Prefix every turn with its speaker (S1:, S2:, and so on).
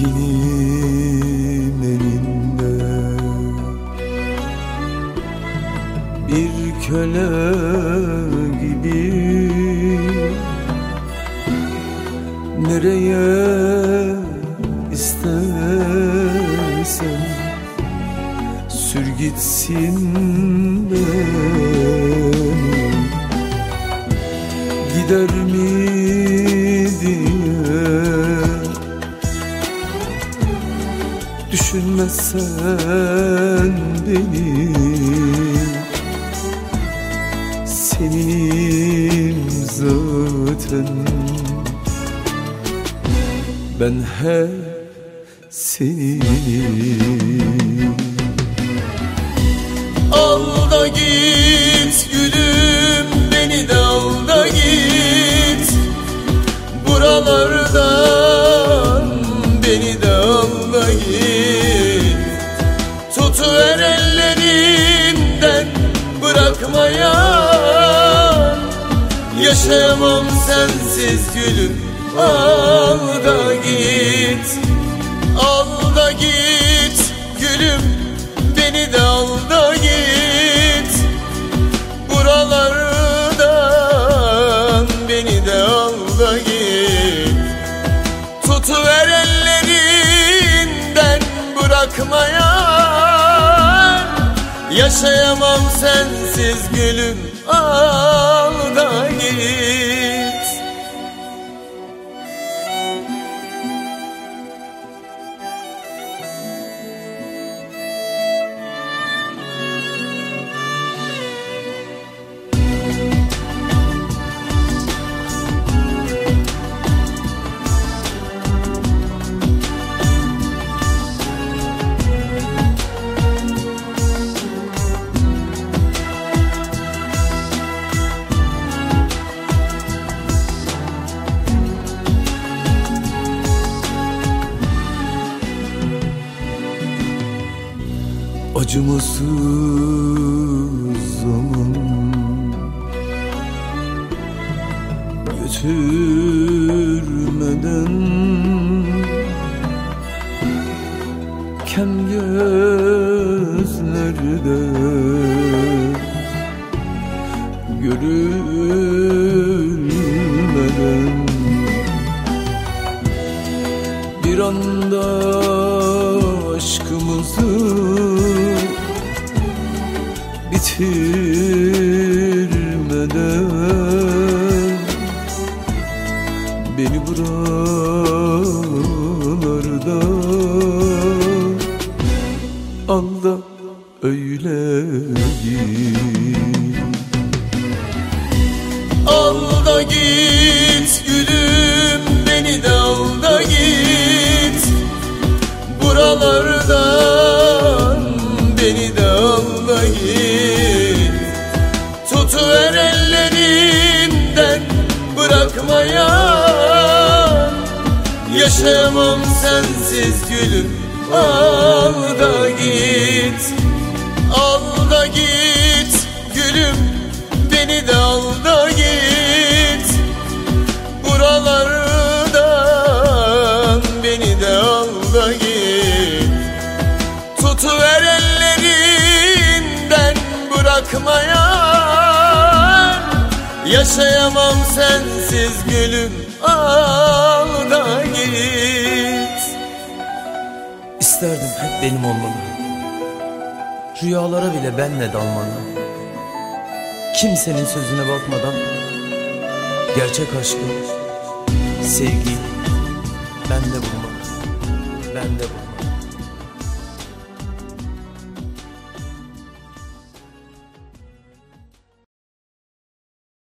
S1: Sevgilim elinde bir köle gibi, nereye istersen sür gitsin beni. Gider mi diye düşünmezsen beni, seninim zaten ben, hep seninim.
S2: Al da git gülüm, beni de al da git. Buralardan beni de al da git. Tutuver ellerinden, bırakmaya. Yaşayamam sensiz gülüm, al da git. Al da git gülüm, beni de al da git. Buralardan beni de al da git. Tutuver ellerinden, bırakmaya. Yaşayamam sensiz gülüm, al da git.
S1: Acımasız zaman götürmeden kem gözlerde görülmeden bir anda aşkımızı bitirmeden beni buralarda al da öyle git.
S2: Al da git gülüm, beni de al da git. Buralardan beni de al da git. Tutuver ellerinden, bırakmaya. Yaşayamam sensiz gülüm, al da git. Al da git gülüm, beni de al da git. Buralardan beni de al da git. Tutuver ellerinden, bırakmaya. Yaşayamam sensiz gülüm, al da git.
S3: İsterdim hep benim olmanı, rüyalara bile benle dalmanı. Kimsenin sözüne bakmadan gerçek aşkı, sevgiyi bende bulmak, bende bulmak.